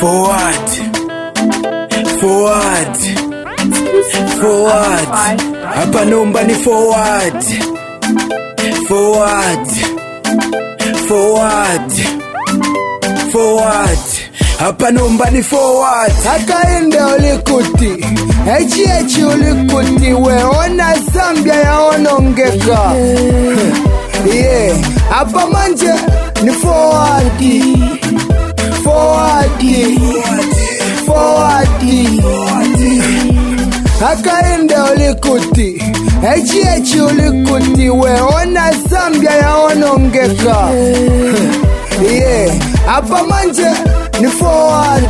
Forward. Hapa nomba ni forward. Hapa nomba ni forward. Hakaende ulikuti Echi ulikuti weona Zambia yaonongeka. Yeah, hapa manje ni forward. Hakaende ulikuti Echi ulikuti weona Zambia yaonongeka. Yeah, hapa manje ni forward.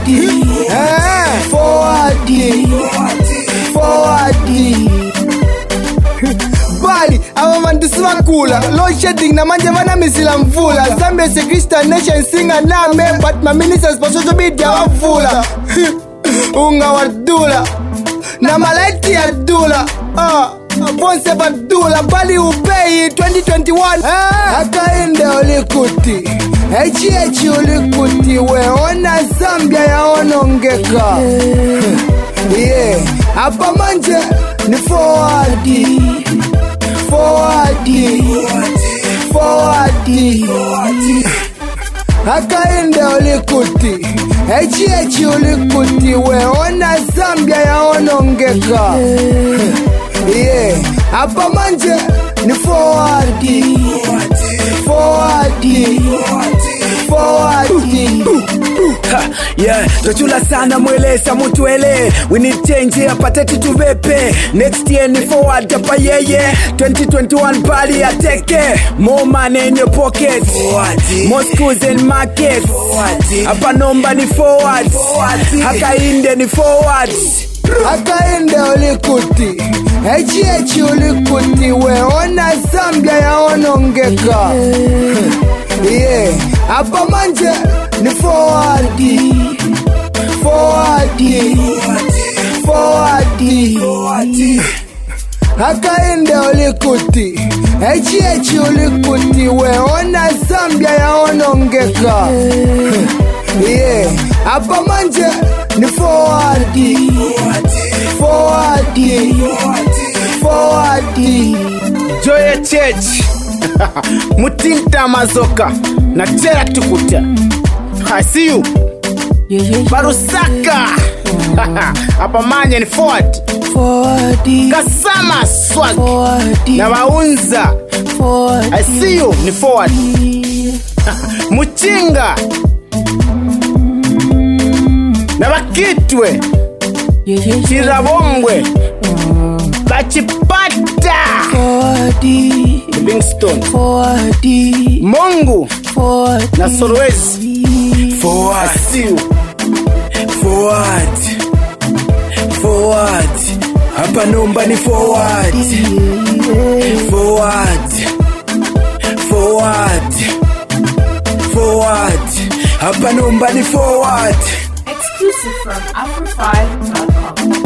Bali, awa mandisi wakula Load shedding na manje vana misila mvula. Zambia is a Christian nation, singa name, but my ministers pasojo bidi wafula. Unga wadula na malaiti ya dula. Ponse badula bali upei 2021. Hakaende ulikuti Echi ulikuti weona Zambia yaonongeka. Yeah, hapa manje ni forward. Hakaende ulikuti Echi ulikuti weona Zambia yaonongeka. Yeah, hapa manje ni forward. Yeah, tochula sana mwelesa mutuele. We need change here, pateti tuvepe. Next year ni forward hapa yeye. 2021 pali ateke. More money in your pocket. More schools and markets. Hapa nomba ni forward. Hakainde ni forward. Hakaende ulikuti Echi ulikuti weona Zambia yaonongeka. Yeah, hapa manje ni forward. Hakaende ulikuti Echi ulikuti weona Zambia yaonongeka. Yeah, hapa manje ni forward. Joya Church Mutinta Mazoka na Tera Tukuta. I see you. Barusaka. Hapa manje ni forward. Kasama swag na waunza. I see you ni forward. Muchinga na bakitwe Chirabongwe Bachipata Livingstone Mungu na Solwezi. Forward. I see you. Forward. Hapa nomba ni forward. Hapa nomba ni forward. Exclusive from Afro5.com.